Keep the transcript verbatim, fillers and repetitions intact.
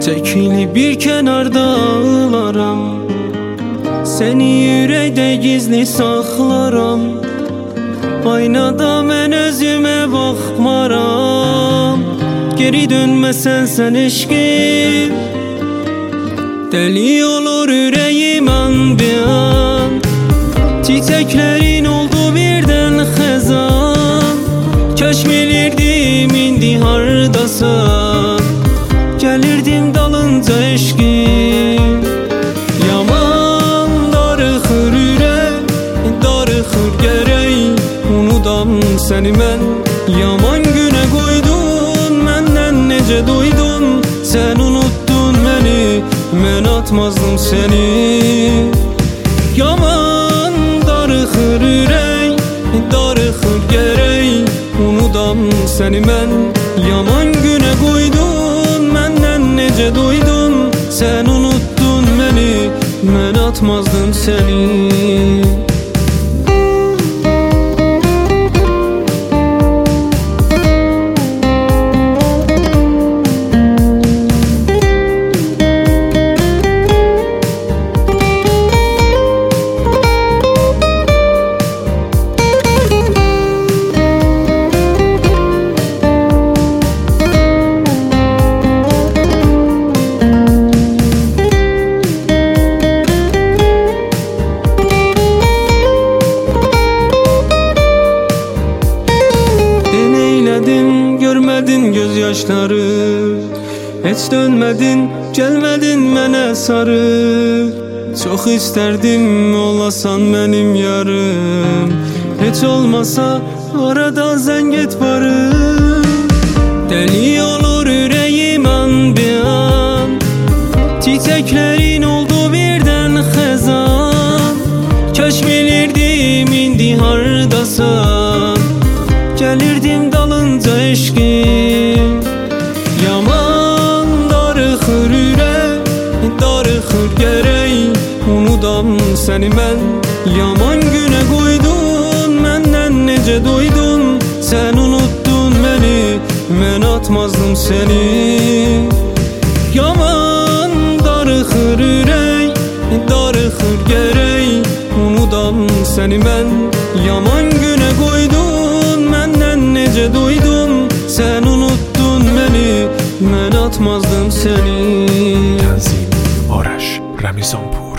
çekilip bir kenarda ağlaram. Seni yüreğde gizli saxlaram. Aynada mən özümə baxmaram. Geri dönməsən sən eşqim, deli olur yüreğim an bir an. Çiçeklerin oldu birden xezan. Keşmelirdim indi hardasan. Gelirdim dalınca eşqim. Yaman darıxır ürək, darıxır gərək. Unudam səni mən, yaman günə qoydun. Məndən necə doydun, sən unuttun məni. Mən atmazdım səni. Yaman darıxır ürək, darıxır gərək. Unudam səni mən, yaman günə qoydun. Məndən necə doydun, sən unuttun məni. Mən atmazdım səni. Görmedin gözyaşları, heç dönmedin, gelmedin mənə sarı. Çok isterdim olasan benim yarım. Heç olmasa arada zəng et barım. Deli olur yüreğim an bir an. Çiçeklerin oldu birden xezan. Keşmelirdim indi hardasan. Gelirdim dalınca eşqim. Yaman darıxır ürək, darıxır gərək. Unudam səni mən, yaman günə qoydun. Məndən necə doydun, sən unuttun məni. Mən atmazdım səni. Yaman darıxır ürək, darıxır gərək. Unudam səni mən, yaman günə qoydun. Məndən necə doydun, sən unuttun məni. Mən atmazdım səni. Tanzim Arash Ramizanpur.